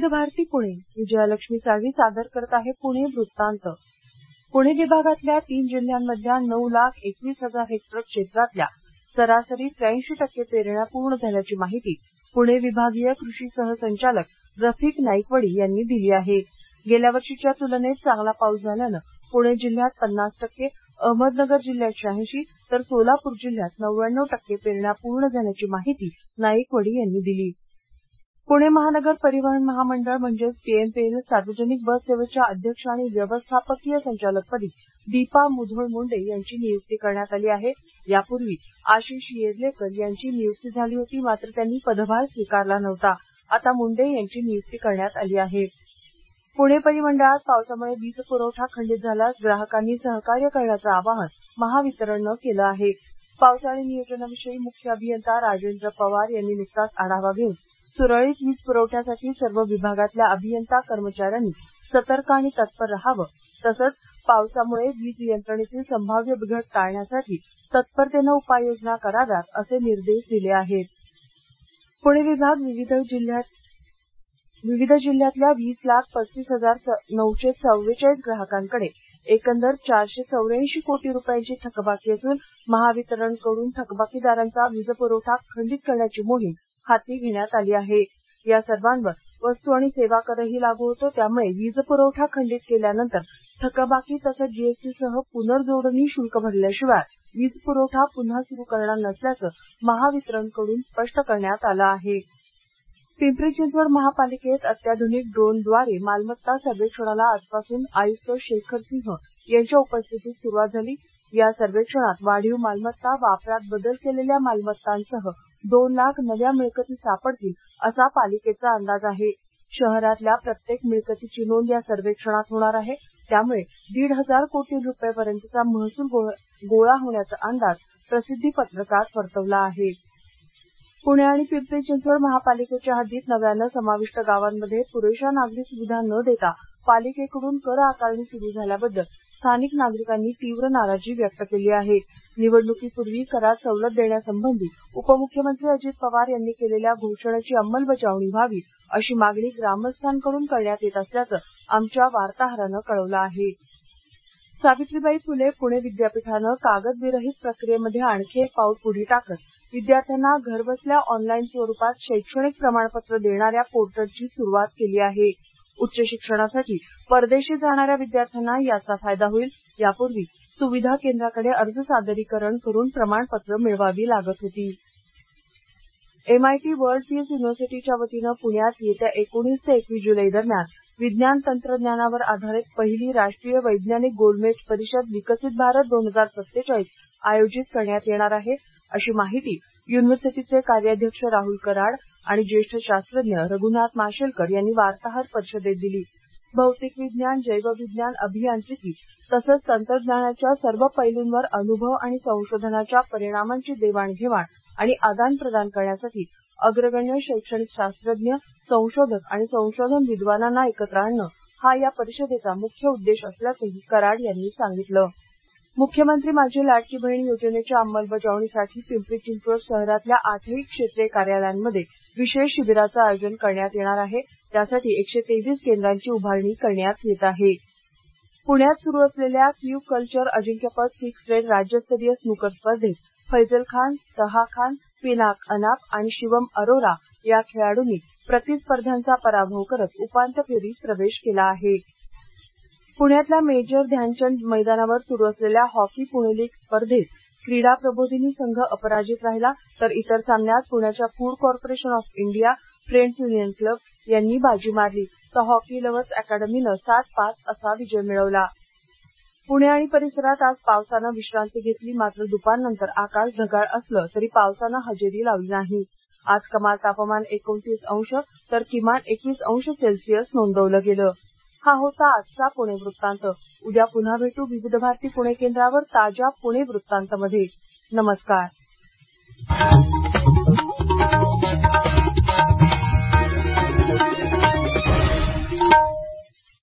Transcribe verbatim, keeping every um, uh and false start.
भारती पुणे विजयालक्ष्मी साळवी सादर करत आहे पुणे वृत्तांत. पुणे विभागातल्या तीन जिल्ह्यांमधल्या नऊ लाख एकवीस हजार हेक्टर क्षेत्रातल्या सरासरी त्र्याऐंशी टक्के पेरण्या पूर्ण झाल्याची माहिती पुणे विभागीय कृषी सहसंचालक रफिक नाईकवडी यांनी दिली आहे. गेल्या वर्षीच्या तुलनेत चांगला पाऊस झाल्यानं पुणे जिल्ह्यात पन्नास टक्के, अहमदनगर जिल्ह्यात शहाऐंशी तर सोलापूर जिल्ह्यात नव्याण्णव टक्के पेरण्या पूर्ण झाल्याची माहिती नाईकवडी यांनी दिली. पुणे महानगर परिवहन महामंडळ म्हणजेच पीएमपीएमएल सार्वजनिक बस सेवेच्या अध्यक्ष आणि व्यवस्थापकीय संचालकपदी दीपा मुधोळ मुंडे यांची नियुक्ती करण्यात आली आहे. यापूर्वी आशिष येर्लेकर यांची नियुक्ती झाली होती, मात्र त्यांनी पदभार स्वीकारला नव्हता. आता मुंडे यांची नियुक्ती करण्यात आली आहे. पुणे परिमंडळात पावसामुळे वीज पुरवठा खंडित झाल्यास ग्राहकांनी सहकार्य करण्याचं आवाहन महावितरणनं केलं आहे. पावसाळी नियोजनाविषयी मुख्य अभियंता राजेंद्र पवार यांनी नुकताच आढावा घेऊन सुरळीत वीज पुरवठ्यासाठी सर्व विभागातल्या अभियंता कर्मचाऱ्यांनी सतर्क आणि तत्पर राहावं, तसंच पावसामुळे वीज यंत्रणेतील संभाव्य बिघट टाळण्यासाठी तत्परतेनं उपाययोजना कराव्यात असे निर्देश दिले आहेत. पुणे विभाग विविध जिल्ह्यात विविध जिल्ह्यातल्या वीस लाख पस्तीस हजार नऊशे चव्वेचाळीस ग्राहकांकडे एकंदर चारशे चौऱ्याऐंशी कोटी रुपयांची थकबाकी असून महावितरणकडून थकबाकीदारांचा वीज पुरवठा खंडित करण्याची मोहीम हाती घेण्यात आली आहे. या सर्वांवर वस्तू आणि सेवा करही लागू होतो, त्यामुळे वीज पुरवठा खंडित केल्यानंतर थकबाकी तसंच जीएसटीसह पुनर्जोडणी शुल्क भरल्याशिवाय वीज पुरवठा पुन्हा सुरू करणार नसल्याचं महावितरणकडून स्पष्ट करण्यात आलं आहे. पिंपरी चिंचवड महापालिकेत अत्याधुनिक ड्रोनद्वारे मालमत्ता सर्वेक्षणाला आजपासून आयुक्त शेखर सिंह यांच्या उपस्थितीत सुरुवात झाली. या सर्वेक्षणात वाढीव मालमत्ता, वापरात बदल केलेल्या मालमत्तांसह दोन लाख नव्या मिळकती सापडतील असा पालिकेचा अंदाज आहे. शहरातल्या प्रत्येक मिळकतीची नोंद या सर्वेक्षणात होणार आहे. त्यामुळे दीड हजार कोटी रुपयेपर्यंतचा महसूल गोळा होण्याचा अंदाज प्रसिद्धी पत्रकात वर्तवला आहे. पुणे आणि पिंपरी चिंचवड महापालिकेच्या हद्दीत नव्यानं समाविष्ट गावांमध्ये पुरेशा नागरी सुविधा न देता पालिकेकडून कर आकारणी सुरू झाल्याबद्दल स्थानिक नागरिकांनी तीव्र नाराजी व्यक्त केली आहे. निवडणुकीपूर्वी करात सवलत देण्यासंबंधी उपमुख्यमंत्री अजित पवार यांनी केलेल्या घोषणेची अंमलबजावणी व्हावी अशी मागणी ग्रामस्थांकडून करण्यात येत असल्याचं आमच्या वार्ताहरानं कळवलं आहे. सावित्रीबाई फुले पुणे विद्यापीठानं कागदविरहित प्रक्रियेमध्ये आणखी एक पाऊल पुढे टाकत विद्यार्थ्यांना घरबसल्या ऑनलाईन स्वरूपात शैक्षणिक प्रमाणपत्र देणाऱ्या पोर्टलची सुरुवात केली आहे. उच्च शिक्षणासाठी परदेशी जाणाऱ्या विद्यार्थ्यांना याचा फायदा होईल. यापूर्वी सुविधा केंद्राकडे अर्ज सादरीकरण करून प्रमाणपत्र मिळवावी लागत होती. एमआयटी वर्ल्ड पीस युनिव्हर्सिटीच्या वतीनं पुण्यात येत्या एकोणीस ते एकवीस जुलै दरम्यान विज्ञान तंत्रज्ञानावर आधारित पहिली राष्ट्रीय वैज्ञानिक गोलमेज परिषद विकसित भारत दोन हजार सत्तेचाळीस आयोजित करण्यात येणार आहे, अशी माहिती युनिव्हर्सिटीचे कार्याध्यक्ष राहुल कराड आणि ज्येष्ठ शास्त्रज्ञ रघुनाथ माशेलकर यांनी वार्ताहर परिषदेत दिली. भौतिक विज्ञान, जैवविज्ञान, अभियांत्रिकी तसंच तंत्रज्ञानाच्या सर्व पैलूंवर अनुभव आणि संशोधनाच्या परिणामांची देवाणघेवाण आणि आदानप्रदान करण्यासाठी अग्रगण्य शैक्षणिक शास्त्रज्ञ, संशोधक आणि संशोधन विद्वानांना एकत्र आणणं हा या परिषदेचा मुख्य उद्देश असल्याचंही कराड यांनी सांगितलं. मुख्यमंत्री माझी लाडकी बहीण योजनेच्या अंमलबजावणीसाठी पिंपरी चिंचवड शहरातल्या आठही क्षेत्रीय कार्यालयांमध्ये विशेष शिबिराचं आयोजन करण्यात येणार आहे. त्यासाठी एकशे तेवीस केंद्रांची उभारणी करण्यात येत आहे. पुण्यात सुरू असलेल्या क्यू कल्चर अजिंक्यपद सिक्स रेड राज्यस्तरीय स्नूकर स्पर्धेत फैजल खान, तहा खान, पिनाक अनाप आणि शिवम अरोरा या खेळाडूंनी प्रतिस्पर्ध्यांचा पराभव करत उपांत्य फेरीत प्रवेश केला आहे. पुण्यातल्या मेजर ध्यानचंद मैदानावर सुरू असलेल्या हॉकी पुणे लीग स्पर्धेत क्रीडा प्रबोधिनी संघ अपराजित राहिला, तर इतर सामन्यात पुण्याच्या food corporation of India, friends union club यांनी बाजी मारली, तर हॉकी लव्हर्स अकॅडमीनं सात पाच असा विजय मिळवला. पुणे आणि परिसरात आज पावसानं विश्रांती घेतली, मात्र दुपारनंतर आकाश ढगाळ असलं तरी पावसानं हजेरी लावली नाही. आज कमाल तापमान एकोणतीस अंश तर किमान एकवीस अंश सेल्सिअस नोंदवलं गेलं. हा होता आजचा पुणे वृत्तांत. उद्या पुन्हा भेटू विविध भारती पुणे केंद्रावर ताज्या पुणे वृत्तांतमध्ये. नमस्कार.